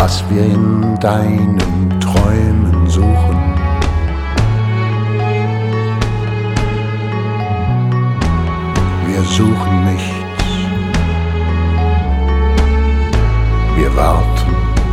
was wir in deinen Träumen suchen. Wir suchen nichts, wir warten.